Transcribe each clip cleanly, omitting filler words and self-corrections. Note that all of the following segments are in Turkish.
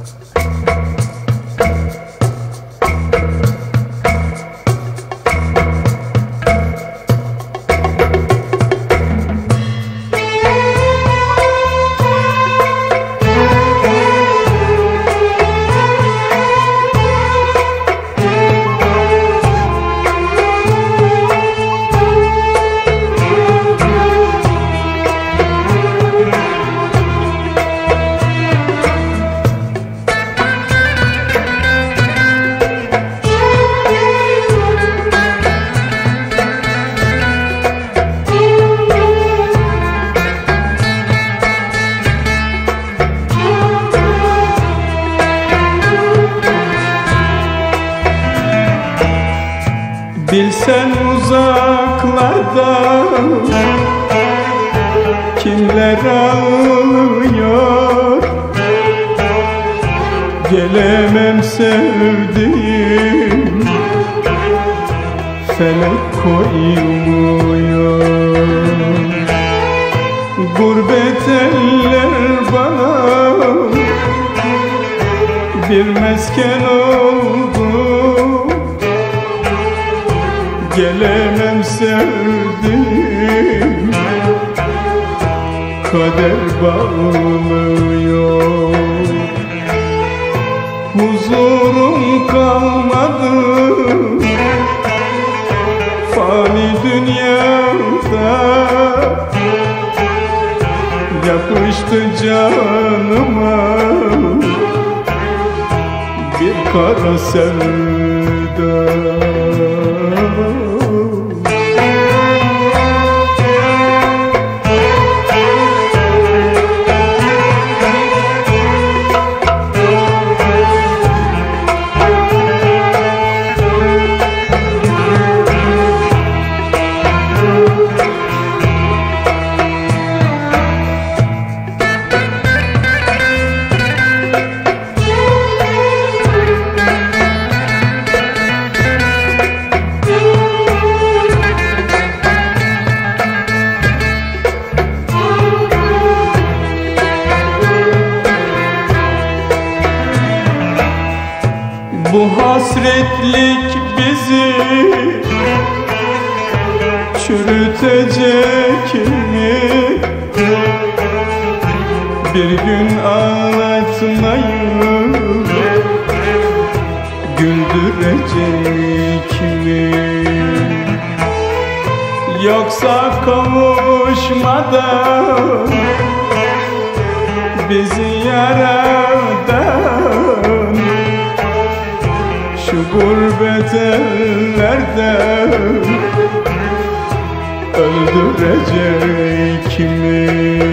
Bilsen uzaklarda kimler ağlıyor, gelemem sevdiğim, felek koymuyor. Gurbet eller bana bir mesken oldu, gelemem sevdiğim, kader bağlıyor. Huzurum kalmadı fani dünyada, yapıştı canıma bir kara sevda. Bu hasretlik bizi çürütecek mi? Bir gün ağlatmayı güldürecek mi? Yoksa kavuşmadan bizi yaradan şu gurbet ellerde öldürecek mi?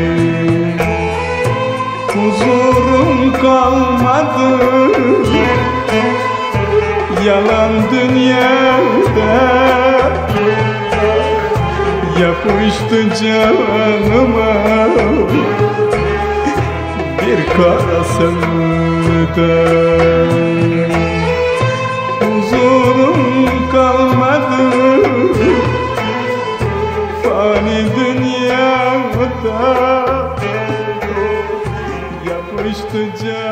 Huzurum kalmadı yalan dünyada, yapıştı canıma bir kara sevda. Huzurum kalmadı fani dünyada, yapıştı canıma